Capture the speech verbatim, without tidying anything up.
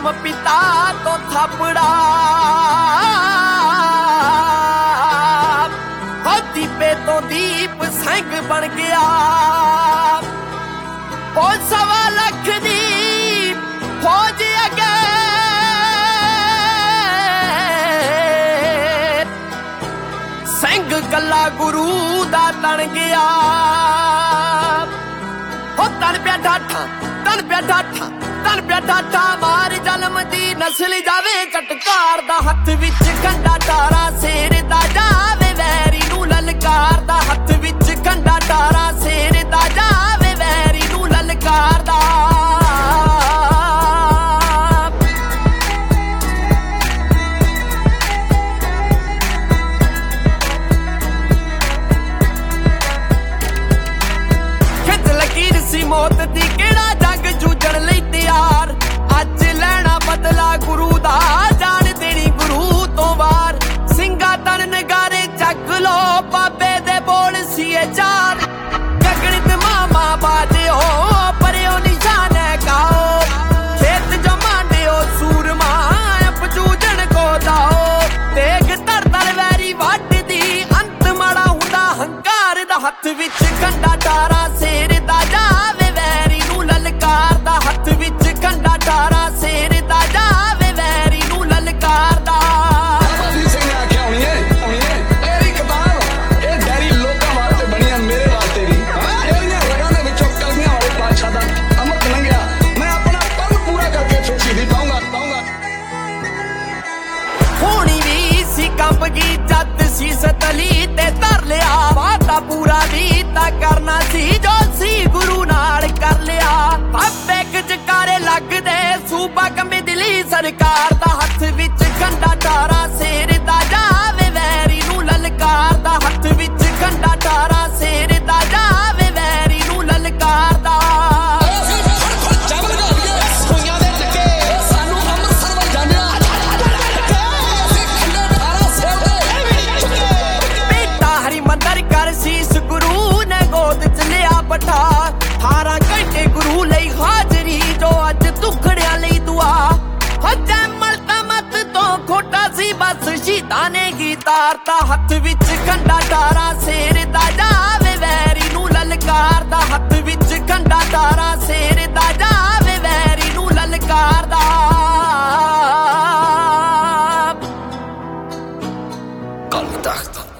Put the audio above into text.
ਧਰਮ ਪਿਤਾ ਤੋਂ ਥਾਪੜਾ ਦੀਪੇ ਤੋਂ ਦੀਪ ਸਿੰਘ ਬਣ ਗਿਆ। ਉਹ ਸਵਾ ਲੱਖ ਦੀ ਫੌਜ ਅਗੇ ਸਿੰਘ ਕੱਲਾ ਗੁਰੂ ਦਾ ਤਣ ਗਿਆ। ਉਹ ਤਨ ਪਿਆ ਠਾਠਾ ਤਨ ਪਿਆ ਠਾਠਾ ਤਨ ਪਿਆ ਠਾਠਾ ਮਾਰ ਜਨਮ ਦੀ ਨਸਲ ਜਾਵੇ ਚਟਕਾਰ ਦਾ ਹੱਥ ਵਿੱਚ ਕੰਡਾ ਟਾਰਾ ਸ਼ੇਰ ਦਾ ਜਾਵੇ ਵੈਰੀ ਨੂੰ ਲਲਕਾਰ ਦਾ ਹੱਥ ਵਿੱਚ ਕੰਡਾ ਟਾਰਾ ਸ਼ੇਰ ਦਾ ਜਾਵੇ ਵੈਰੀ ਨੂੰ ਲਲਕਾਰ ਦਾ। ਖਿੱਚ ਲਕੀਰ ਸੀ ਮੌਤ ਦੀ ਕਿਹੜਾ ਜੱਗ ਜੂਝਣ ਲਈ ਤਿਆਰ। ਅੱਜ ਲੈਣਾ ਬਦਲਾ ਗੁਰੂ ਦਾ ਜਾਣ ਦੇਣੀ ਗੁਰੂ ਤੋਂ ਵਾਰ। ਸਿੰਘਾਂ ਤਨ ਨਗਾਰੇ ਚੱਕ ਲੋ ਬਾਬੇ ਦੇ ਬੋਲ ਸੀਏ ਚਾਰ। ਗਗਨ ਤੇ ਮਾਮਾ ਬਾਜਿਓ ਪਰਿਓ ਨਿਸ਼ਾਨ ਗਾਓ ਖੇਤ ਜਮਾਂਡਿਓ ਸੂਰਮਾ ਪਜੂਜਣ ਕੋ ਦਾਓ। ਤੇਗ ਧਰ ਧਰ ਵੈਰੀ ਵੱਢਦੀ ਅੰਤ ਮਾੜਾ ਹੁੰਦਾ ਹੰਕਾਰ ਦਾ ਹੱਥ ਵਿੱਚ ਕੰਡਾ ਟਾਰਾ ਸ਼ੇਰ ਦਾ ਜਾਵੇ ਵੈਰੀ ਨੂੰ ਲਲਕਾਰ ਦਾ ਹੱਥ ਵਿੱਚ ਕੰਡਾ ਟਾਰਾ ਸ਼ੇਰ ਦਾ ਜਾਵੇ ਵੈਰੀ ਨੂੰ ਲਲਕਾਰ ਦਾ। ਹੋਣੀ ਵੀ ਸੀ ਕੰਬ ਗਈ ਜੱਤ ਸੀ ਸਤਲੀ ਤੇ ਧਰ ਲਿਆ। ਵਾਦਾ ਪੂਰਾ ਵੀ ਤਾਂ ਕਰਨਾ ਸੀ ਜੋ ਸੀ ਗੁਰੂ ਨਾਲ ਕਰ ਲਿਆ। ਆਪੇ ਕਚਕਾਰੇ ਲੱਗਦੇ ਸੂਬਾ ਕੰਬੀ ਦਿੱਲੀ ਸਰਕਾਰ ਦਾ ਹੱਥ ਵਿੱਚ ਕੰਡਾ ਟਾਰਾ ਸ਼ੇਰ ਦਾ ਜਾਵੇ ਵੈਰੀ ਨੂੰ ਲਲਕਾਰ ਦਾ ਹੱਥ ਵਿੱਚ ਕੰਡਾ ਟਾਰਾ ਸ਼ੇਰ ਦਾ ਜਾਵੇ ਵੈਰੀ ਨੂੰ ਲਲਕਾਰ ਦਾ। ਸੀਸ ਗੁਰੂ ਨੇ ਗੋਦ ਚ ਲਿਆ ਬਠਾ। ਅਠਾਰਾਂ ਘੰਟੇ ਗੁਰੂ ਲਈ ਹਾਜ਼ਰੀ ਜੋ ਅੱਜ ਦੁਖੜਿਆਂ ਲਈ ਦੁਆ। ਹਜੇ ਮਲਤਾ ਮਤ ਤੋਂ ਖੋਟਾ ਸੀ ਬਸ ਸ਼ਹੀਦਾਂ ਨੇ ਗੀਤਾਰ ਤਾਂ ਹੱਥ ਵਿੱਚ ਕੰਡਾ ਟਾਰਾ ਸ਼ੇਰ ਦਾ ਜਾਵੇ ਵੈਰੀ ਨੂੰ ਲਲਕਾਰ ਦਾ ਹੱਥ ਵਿੱਚ ਕੰਡਾ ਟਾਰਾ ਸ਼ੇਰ ਦਾ ਜਾਵੇ ਵੈਰੀ ਨੂੰ ਲਲਕਾਰ ਦਾ। ਕੱਲ ਤਖਤ